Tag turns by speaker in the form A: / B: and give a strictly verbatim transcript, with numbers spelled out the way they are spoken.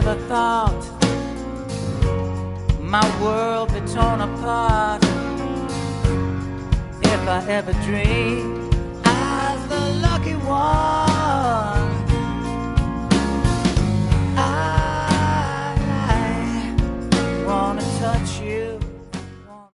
A: never thought my world be torn apart. If I ever dreamed I was the lucky one,